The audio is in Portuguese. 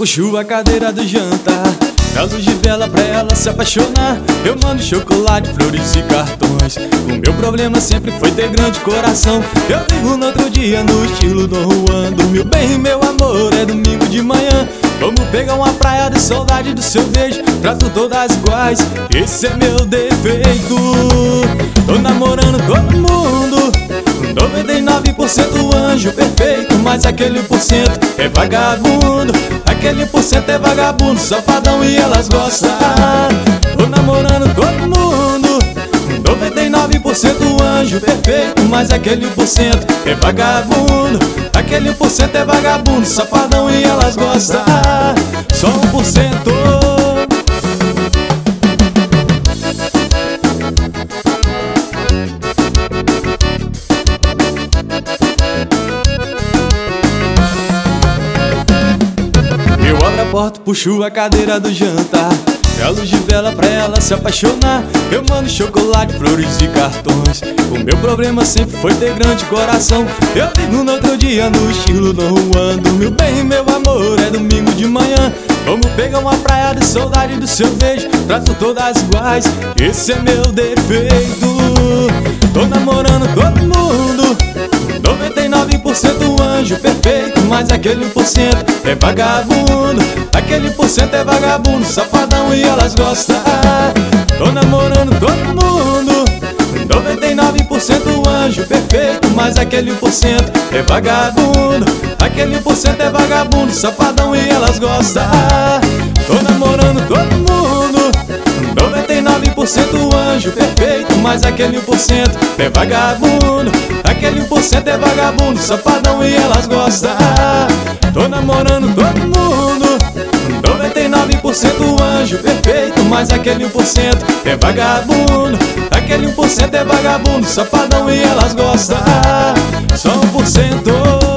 puxo a cadeira do jantar, dá luz de vela pra ela se apaixonar. Eu mando chocolate, flores e cartões. O meu problema sempre foi ter grande coração. Eu ligo no outro dia no estilo Dom Juan. Dormiu bem, meu amor, é domingo de manhã. Vamos pegar uma praia de saudade do seu beijo. Trato todas iguais, esse é meu defeito. Tô namorando todo mundo, 99% anjo perfeito, mas aquele por cento é vagabundo. Aquele por cento é vagabundo, safadão e elas gostam. Tô namorando todo mundo, 99% anjo perfeito, mas aquele por cento é vagabundo. Aquele por cento é vagabundo, safadão e elas gostam. Só 1%. Eu abro a porta, puxo a cadeira do jantar, dá luz de vela pra ela se apaixonar. Eu mando chocolate, flores e cartões. O meu problema sempre foi ter grande coração. Eu ligo no outro dia no estilo Dom Juan. Dormiu bem, meu amor, é domingo de manhã. Vamos pegar uma praia de saudade do seu beijo. Trato todas iguais, esse é meu defeito. Tô namorando todo mundo, 99% anjo perfeito, mas aquele por cento é vagabundo. Aquele por cento é vagabundo, safadão e elas gostam. Tô namorando todo mundo, 99% anjo perfeito, mas aquele por cento é vagabundo. Aquele por cento é vagabundo, safadão e elas gostam. Tô namorando todo mundo, 99% anjo perfeito, mas aquele por cento é vagabundo. Aquele por cento é vagabundo, safadão e elas gostam. Tô namorando todo mundo, 99% anjo perfeito, mas aquele por cento é vagabundo. Aquele 1% é vagabundo, safadão e elas gostam. Só 1%.